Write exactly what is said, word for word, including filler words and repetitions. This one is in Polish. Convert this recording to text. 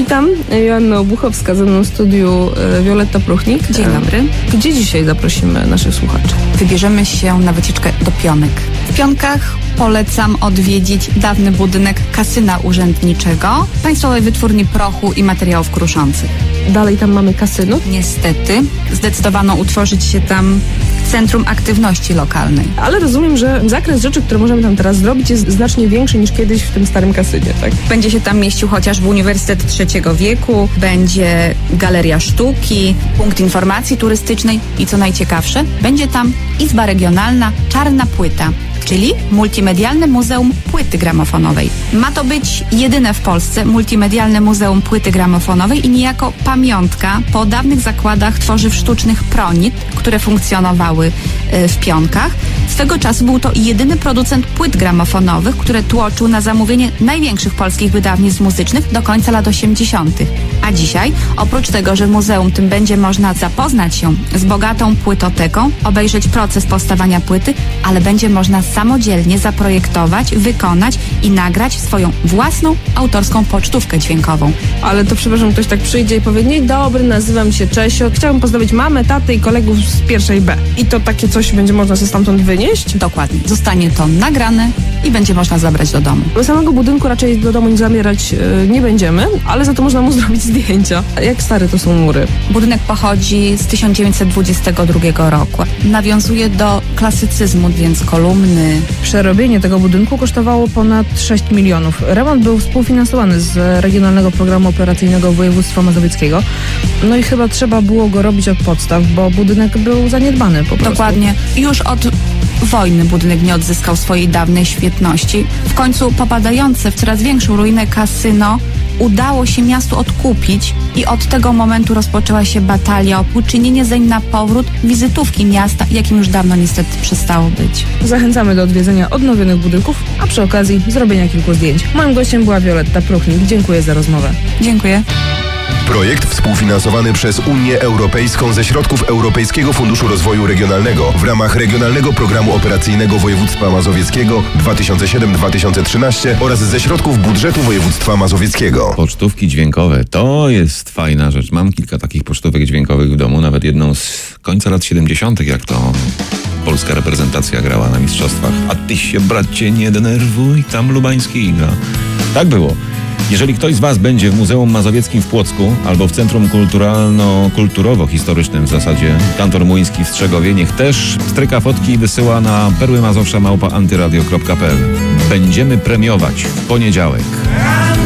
Witam, Joanna Obuchowska, ze mną w studiu Wioletta Pruchnik. Dzień dobry. Gdzie dzisiaj zaprosimy naszych słuchaczy? Wybierzemy się na wycieczkę do Pionek. W Pionkach polecam odwiedzić dawny budynek kasyna urzędniczego, Państwowej Wytwórni Prochu i Materiałów Kruszących. Dalej tam mamy kasyno? Niestety zdecydowano utworzyć się tam Centrum Aktywności Lokalnej. Ale rozumiem, że zakres rzeczy, które możemy tam teraz zrobić, jest znacznie większy niż kiedyś w tym starym kasynie, tak? Będzie się tam mieścił chociażby Uniwersytet Trzeciego Wieku, będzie Galeria Sztuki, punkt informacji turystycznej i co najciekawsze, będzie tam Izba Regionalna Czarna Płyta, czyli Multimedialne Muzeum Płyty Gramofonowej. Ma to być jedyne w Polsce multimedialne muzeum płyty gramofonowej i niejako pamiątka po dawnych zakładach tworzyw sztucznych Pronit, które funkcjonowały w Pionkach. Swego czasu był to jedyny producent płyt gramofonowych, które tłoczył na zamówienie największych polskich wydawnictw muzycznych do końca lat osiemdziesiątych. A dzisiaj, oprócz tego, że w muzeum tym będzie można zapoznać się z bogatą płytoteką, obejrzeć proces powstawania płyty, ale będzie można samodzielnie zaprojektować, wykonać i nagrać swoją własną autorską pocztówkę dźwiękową. Ale to przepraszam, ktoś tak przyjdzie i powie: dzień dobry, nazywam się Czesio, chciałbym pozdrowić mamę, tatę i kolegów z pierwszej B. I to takie coś będzie można sobie stamtąd wynieść? Dokładnie. Zostanie to nagrane i będzie można zabrać do domu. Do samego budynku raczej do domu zabierać yy, nie będziemy, ale za to można mu zrobić zdjęcia. Jak stare to są mury? Budynek pochodzi z tysiąc dziewięćset dwudziestego drugiego roku. Nawiązuje do klasycyzmu, więc kolumny. Przerobienie tego budynku kosztowało ponad sześć milionów. Remont był współfinansowany z Regionalnego Programu Operacyjnego Województwa Mazowieckiego. No i chyba trzeba było go robić od podstaw, bo budynek był zaniedbany po prostu. Dokładnie. Już od wojny budynek nie odzyskał swojej dawnej świetności. W końcu popadające w coraz większą ruinę kasyno udało się miastu odkupić i od tego momentu rozpoczęła się batalia o uczynienie zeń na powrót wizytówki miasta, jakim już dawno niestety przestało być. Zachęcamy do odwiedzenia odnowionych budynków, a przy okazji zrobienia kilku zdjęć. Moim gościem była Wioletta Pruchnik. Dziękuję za rozmowę. Dziękuję. Projekt współfinansowany przez Unię Europejską ze środków Europejskiego Funduszu Rozwoju Regionalnego w ramach Regionalnego Programu Operacyjnego Województwa Mazowieckiego dwa tysiące siedem do dwa tysiące trzynaście oraz ze środków budżetu województwa mazowieckiego. Pocztówki dźwiękowe to jest fajna rzecz. Mam kilka takich pocztówek dźwiękowych w domu, nawet jedną z końca lat siedemdziesiątych, jak to polska reprezentacja grała na mistrzostwach. A ty się, bracie, nie denerwuj, tam Lubański gra. Tak było. Jeżeli ktoś z was będzie w Muzeum Mazowieckim w Płocku albo w Centrum Kulturalno-Kulturowo-Historycznym w zasadzie Kantor Młyński w Strzegowie, niech też stryka fotki i wysyła na perły mazowsza małpa antyradio kropka p l. Będziemy premiować w poniedziałek.